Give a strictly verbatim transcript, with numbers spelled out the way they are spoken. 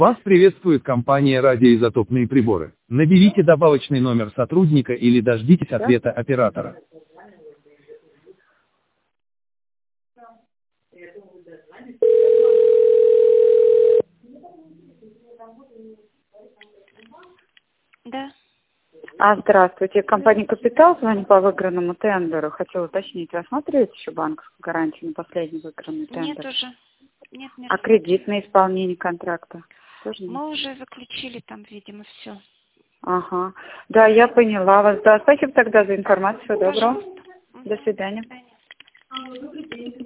Вас приветствует компания «Радиоизотопные приборы». Наберите добавочный номер сотрудника или дождитесь ответа оператора. Да. А, здравствуйте. Компания «Капитал», звоню по выигранному тендеру. Хотела уточнить, рассматриваете еще банковскую гарантию на последний выигранный тендер? Нет уже. Нет, нет. А кредитное исполнение контракта? Тоже нет? Мы уже заключили там, видимо, все. Ага. Да, я поняла вас. Да, спасибо тогда за информацию. Всего доброго. Пожалуйста. До свидания. До свидания.